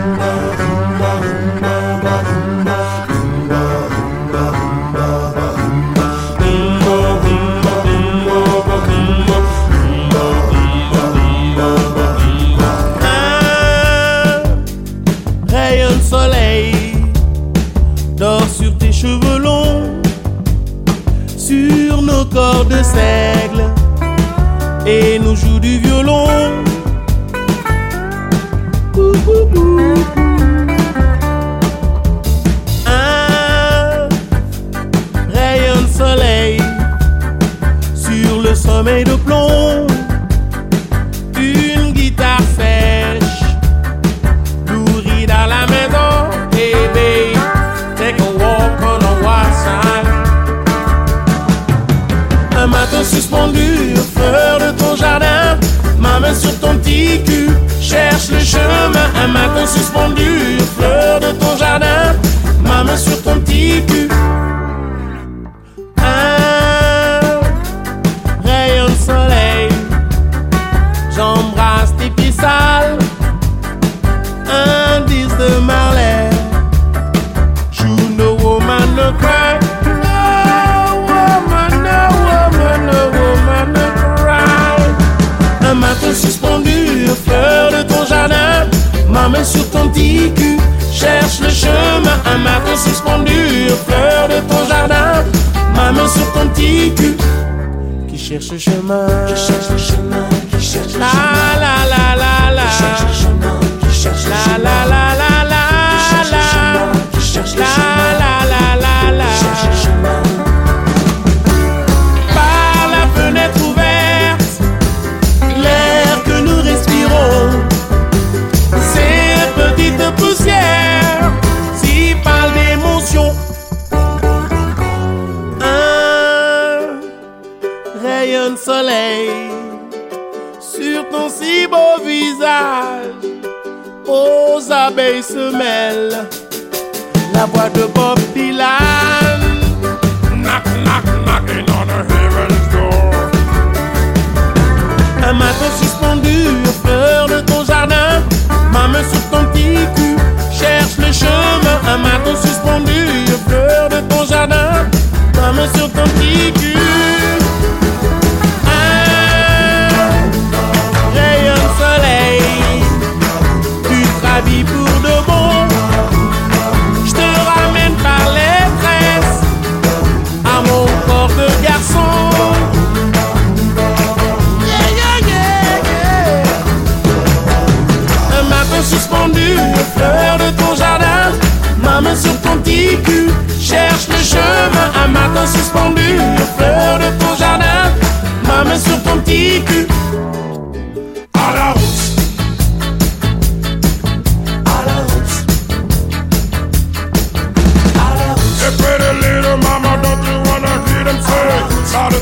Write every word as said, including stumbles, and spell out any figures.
Cheveux longs sur nos corps de seigle et nous joue du violon. Ouh, ouh, ouh. Un rayon de soleil sur le sommeil de plomb, une guitare sèche nourrie dans la maison. Hey babe, take a walk on a wild side. Un matin suspendu aux fleurs de ton jardin, ma main sur ton petit cul cherche le chemin. Un matin suspendu aux fleurs de ton jardin, ma main sur ton petit cul. Un rayon de soleil, j'embrasse tes pieds sales. Un disque de Marley, no woman no cry, no woman, no woman, no woman no cry. Un matin suspendu aux fleurs de ton jardin, ma main sur ton petit cul cherche le chemin. Un matin suspendu aux fleurs de ton jardin, ma main sur ton petit cul qui cherche le chemin, qui cherche le chemin, qui cherche le chemin. La la la la la, qui cherche le chemin, qui cherche le chemin. La la la la la, qui cherche le chemin, qui cherche le chemin. Par la fenêtre ouverte, l'air que nous respirons, ces petites poussières s'y parlent d'émotion. Un rayon de soleil sur ton si beau visage, aux abeilles se mêlent la voix de Bob Dylan. Knock, knock, knocking on a heaven's door. Un matin suspendu aux fleurs de ton jardin, ma main sur ton petit cul cherche le chemin. Un matin suspendu aux fleurs de ton jardin, ma main sur ton petit cul. Un rayon de soleil, tu te rhabilles pour de bon. Par les tresses à mon corps de garçon. Yeah, yeah, yeah, yeah. Un matin suspendu aux fleurs de ton jardin, ma main sur ton petit cul cherche le chemin. Un matin suspendu aux fleurs de ton jardin, ma main sur ton petit cul. À la route. Pretty little mama, don't you wanna hear them say?